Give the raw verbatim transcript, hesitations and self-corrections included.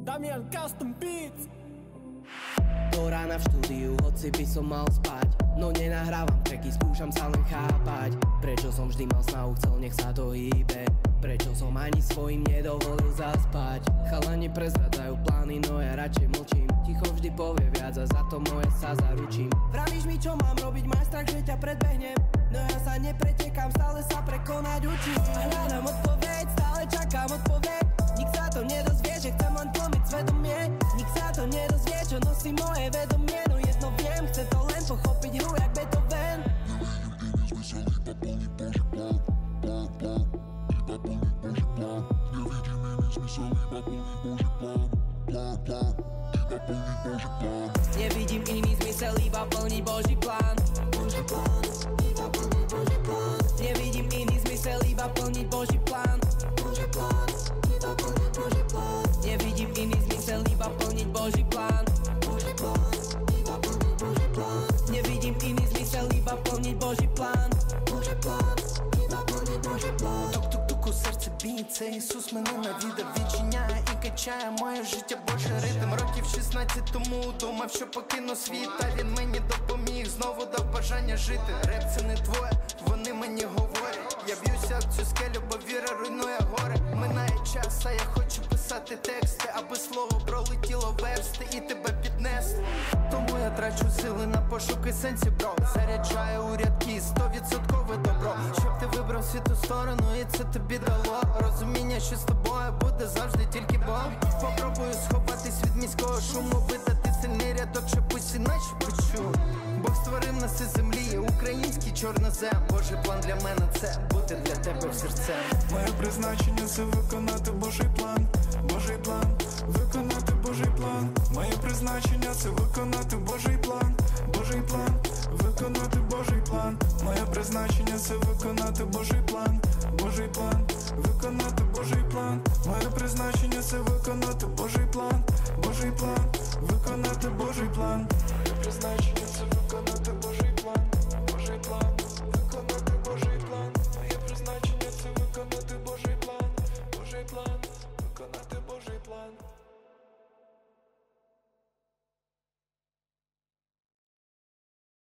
Damian Custom Beats. Do rána v štúdiu, hoci by som mal spať. No nenahrávam tracky, skúšam sa len chápať. Prečo som vždy mal snahu, chcel, nech sa to hýbe. Prečo som ani svojim nedovolil zaspať. Chalani prezradzajú plány, no ja radšej mlčím. Ticho vždy povie viac a za to moje sa zaručím. Vravíš mi, čo mám robiť, máš strach, že ťa predbehnem. No ja sa nepretekám, stále sa prekonať učím. Hľadám odpoveď, stále čakám odpoveď. Nik sa to nedozvie, že chcem len tlmiť svedomie. Nik sa to nedozvie, čo nosí moje vedomie. No jedno viem, chce to len pochopiť hru jak Beethoven. Nevidím iný zmysel, iba plniť Boží plán. Boží plán, iba plniť Boží plán. Nevidím iný zmysel, iba plniť Boží plán. Boží plán, iba plniť Boží plán. Nevidím iný zmysel, iba plniť Boží plán. Boží plán, iba plniť Boží plán. Nevidím iný zmysel, iba plniť Boží plán. Boží plán, iba plniť Boží plán. Тук-тук у серце б'ється, Ісус мене навідав, відчиняє і качає моє життя, Божий ритм. Років шістнадцять тому думав, що покину світ, а він мені допоміг, знову дав бажання жити. Реп це не твоє, вони мені говорять. Я б'юся в цю скелю, бо віра руйнує гори. Минає час, а я хочу писати тексти, аби слово пролетіло версти і тебе піднести. Тому я трачу сили на пошуки сенсі, бро. Заряджаю у рядки стовідсоткове добро, щоб ти вибрав світу сторону і це тобі дало розуміння, що з тобою буде завжди тільки Бог. Попробую сховатись від міського шуму, видати сильний рядок, щоб усі наші почули. Бог створив нас із землі, український чорнозем. Божий план для мене це бути для тебе в серцем. Моє призначення це виконати Божий план. Божий план, виконати Божий план. Моє призначення це виконати Божий план. Божий план, виконати Божий план. Моє призначення це виконати Божий план. Божий план, виконати Божий план. Моє призначення це виконати Божий план. Божий план, виконати Божий план. Моє призначення